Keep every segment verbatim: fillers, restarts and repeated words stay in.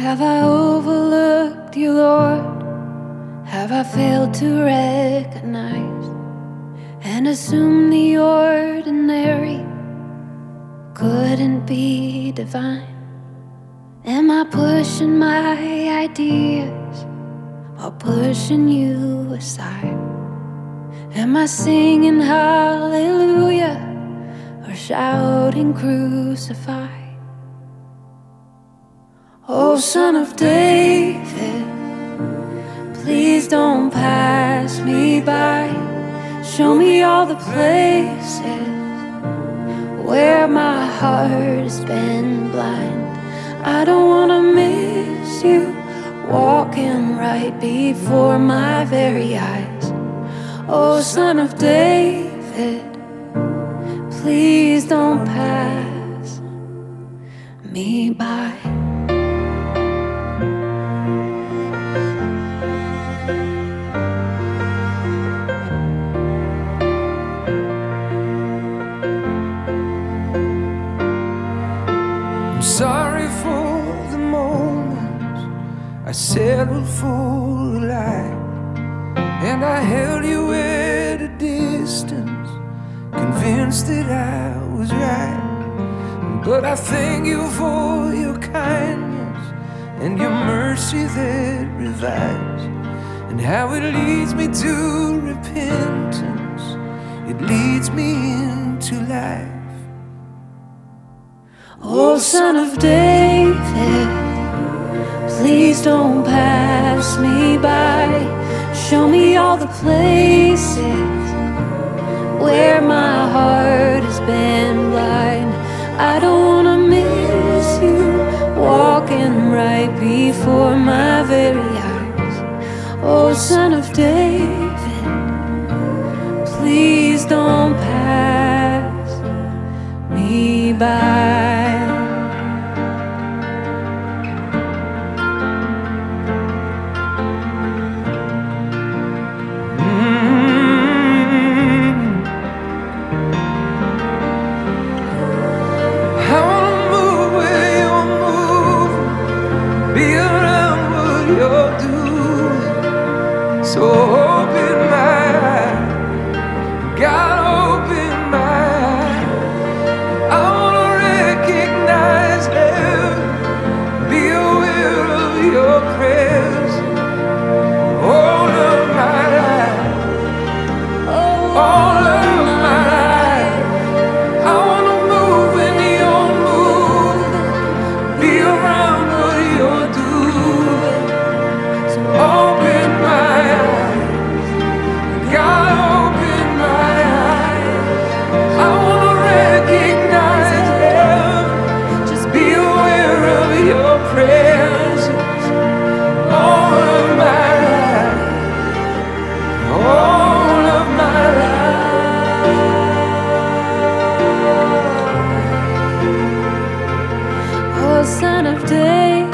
Have I overlooked you, Lord? Have I failed to recognize and assume the ordinary couldn't be divine? Am I pushing my ideas while pushing you aside? Am I singing hallelujah or shouting crucify? Oh, Son of David, please don't pass me by. Show me all the places where my heart has been blind. I don't wanna miss you walking right before my very eyes. Oh, Son of David, please don't pass me by. I'm sorry for the moments I settled for a lie, and I held you at a distance, convinced that I was right. But I thank you for your kindness and your mercy that revives, and how it leads me to repentance, it leads me into life. Oh, Son of David, please don't pass me by. Show me all the places where my heart has been blind. I don't wanna miss you walking right before my very eyes. Oh, Son of David, please don't pass me by. So open my eyes, God, open my eyes. I wanna recognize heaven, be aware of your presence. All of my life, all of my life, I wanna move when you're moving, be around what you're doing. So open my Son of David,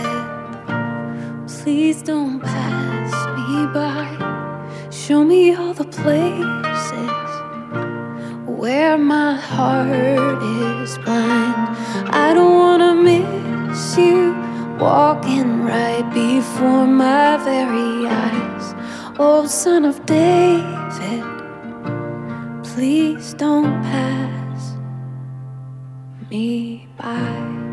please don't pass me by. Show me all the places where my heart is blind. I don't wanna miss you walking right before my very eyes. Oh, Son of David, please don't pass me by.